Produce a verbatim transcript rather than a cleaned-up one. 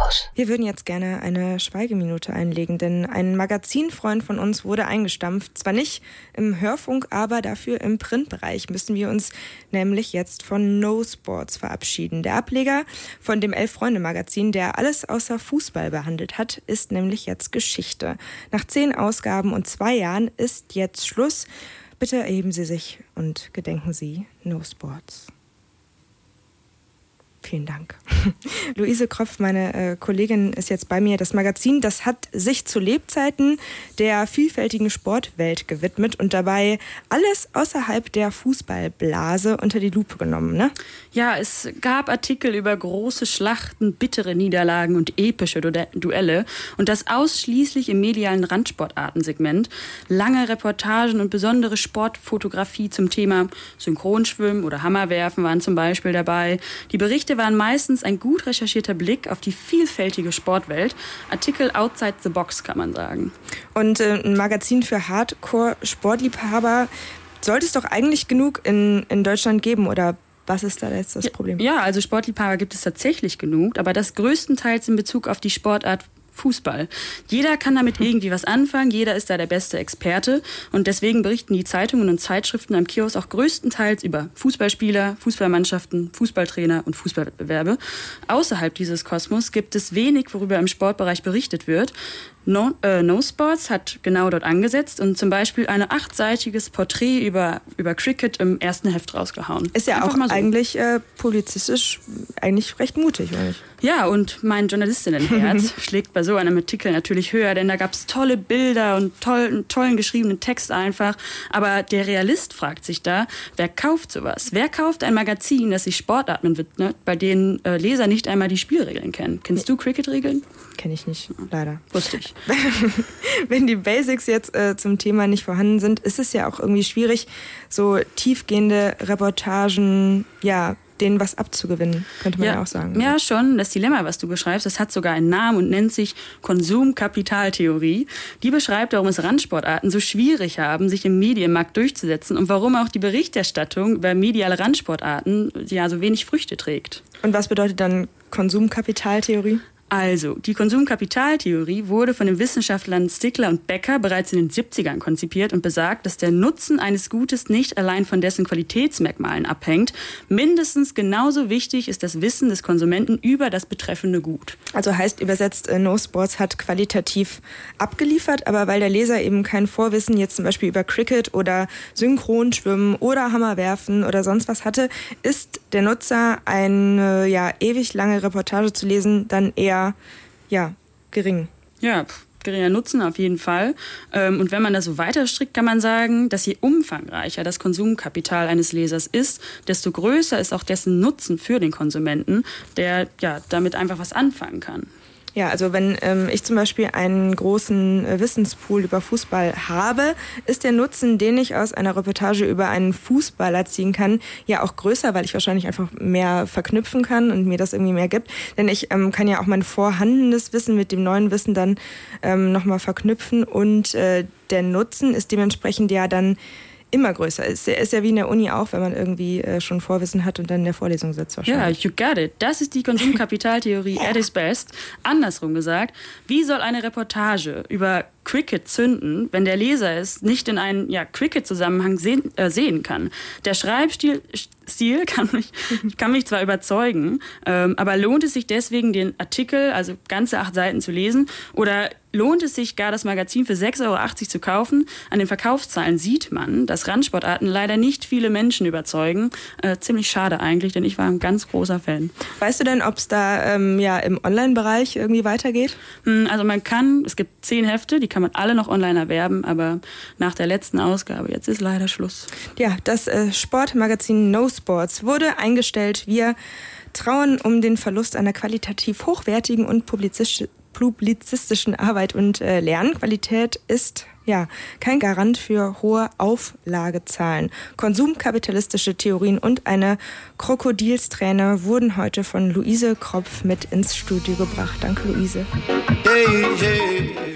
Chaos. Wir würden jetzt gerne eine Schweigeminute einlegen, denn ein Magazinfreund von uns wurde eingestampft. Zwar nicht im Hörfunk, aber dafür im Printbereich müssen wir uns nämlich jetzt von No Sports verabschieden. Der Ableger von dem Elf-Freunde-Magazin, der alles außer Fußball behandelt hat, ist nämlich jetzt Geschichte. Nach zehn Ausgaben und zwei Jahren ist jetzt Schluss. Bitte erheben Sie sich und gedenken Sie No Sports. Vielen Dank. Luise Kropf, meine äh, Kollegin, ist jetzt bei mir. Das Magazin, das hat sich zu Lebzeiten der vielfältigen Sportwelt gewidmet und dabei alles außerhalb der Fußballblase unter die Lupe genommen, ne? Ja, es gab Artikel über große Schlachten, bittere Niederlagen und epische Du- Duelle und das ausschließlich im medialen Randsportartensegment. Lange Reportagen und besondere Sportfotografie zum Thema Synchronschwimmen oder Hammerwerfen waren zum Beispiel dabei. Die Berichte waren meistens ein gut recherchierter Blick auf die vielfältige Sportwelt. Artikel outside the box, kann man sagen. Und äh, ein Magazin für Hardcore-Sportliebhaber sollte es doch eigentlich genug in, in Deutschland geben, oder was ist da jetzt das Problem? Ja, also Sportliebhaber gibt es tatsächlich genug, aber das größtenteils in Bezug auf die Sportart Fußball. Jeder kann damit irgendwie was anfangen, jeder ist da der beste Experte und deswegen berichten die Zeitungen und Zeitschriften am Kiosk auch größtenteils über Fußballspieler, Fußballmannschaften, Fußballtrainer und Fußballwettbewerbe. Außerhalb dieses Kosmos gibt es wenig, worüber im Sportbereich berichtet wird. No, äh, No Sports hat genau dort angesetzt und zum Beispiel ein achtseitiges Porträt über, über Cricket im ersten Heft rausgehauen. Ist ja Einfach auch mal so. eigentlich äh, publizistisch eigentlich recht mutig, oder nicht? Ja, und mein Journalistinnenherz schlägt bei so einem Artikel natürlich höher, denn da gab es tolle Bilder und toll, tollen geschriebenen Text einfach. Aber der Realist fragt sich da, wer kauft sowas? Wer kauft ein Magazin, das sich Sportarten widmet, bei denen äh, Leser nicht einmal die Spielregeln kennen? Kennst du Cricket-Regeln? Kenne ich nicht, leider. Wusste ich. Wenn die Basics jetzt äh, zum Thema nicht vorhanden sind, ist es ja auch irgendwie schwierig, so tiefgehende Reportagen, ja, denen was abzugewinnen, könnte man ja, ja auch sagen. Ja, schon. Das Dilemma, was du beschreibst, das hat sogar einen Namen und nennt sich Konsumkapitaltheorie. Die beschreibt, warum es Randsportarten so schwierig haben, sich im Medienmarkt durchzusetzen und warum auch die Berichterstattung über mediale Randsportarten ja so wenig Früchte trägt. Und was bedeutet dann Konsumkapitaltheorie? Also, die Konsumkapitaltheorie wurde von den Wissenschaftlern Stickler und Becker bereits in den siebzigern konzipiert und besagt, dass der Nutzen eines Gutes nicht allein von dessen Qualitätsmerkmalen abhängt. Mindestens genauso wichtig ist das Wissen des Konsumenten über das betreffende Gut. Also heißt übersetzt, No Sports hat qualitativ abgeliefert, aber weil der Leser eben kein Vorwissen jetzt zum Beispiel über Cricket oder Synchronschwimmen oder Hammerwerfen oder sonst was hatte, ist der Nutzer eine ja, ewig lange Reportage zu lesen dann eher ja, gering. Ja, pff, geringer Nutzen auf jeden Fall. Und wenn man das so weiter strickt, kann man sagen, dass je umfangreicher das Konsumkapital eines Lesers ist, desto größer ist auch dessen Nutzen für den Konsumenten, der ja damit einfach was anfangen kann. Ja, also wenn ähm, ich zum Beispiel einen großen äh, Wissenspool über Fußball habe, ist der Nutzen, den ich aus einer Reportage über einen Fußballer ziehen kann, ja auch größer, weil ich wahrscheinlich einfach mehr verknüpfen kann und mir das irgendwie mehr gibt. Denn ich ähm, kann ja auch mein vorhandenes Wissen mit dem neuen Wissen dann ähm, nochmal verknüpfen und äh, der Nutzen ist dementsprechend ja dann immer größer ist. Er ist ja wie in der Uni auch, wenn man irgendwie äh, schon Vorwissen hat und dann in der Vorlesung sitzt wahrscheinlich. Ja, you got it. Das ist die Konsumkapitaltheorie at its best. Andersrum gesagt, wie soll eine Reportage über Cricket zünden, wenn der Leser es nicht in einen ja, Cricket-Zusammenhang sehen, äh, sehen kann? Der Schreibstil Stil kann mich, kann mich zwar überzeugen, ähm, aber lohnt es sich deswegen, den Artikel, also ganze acht Seiten zu lesen, oder lohnt es sich gar, das Magazin für sechs Euro achtzig zu kaufen? An den Verkaufszahlen sieht man, dass Randsportarten leider nicht viele Menschen überzeugen. Äh, ziemlich schade eigentlich, denn ich war ein ganz großer Fan. Weißt du denn, ob es da ähm, ja, im Online-Bereich irgendwie weitergeht? Also man kann, es gibt zehn Hefte, die kann man alle noch online erwerben, aber nach der letzten Ausgabe, jetzt ist leider Schluss. Ja, das äh, Sportmagazin No Sports wurde eingestellt. Wir trauern um den Verlust einer qualitativ hochwertigen und publizistisch, publizistischen Arbeit und äh, Lernqualität ist ja kein Garant für hohe Auflagezahlen. Konsumkapitalistische Theorien und eine Krokodilsträne wurden heute von Luise Kropf mit ins Studio gebracht. Danke, Luise. Hey, hey.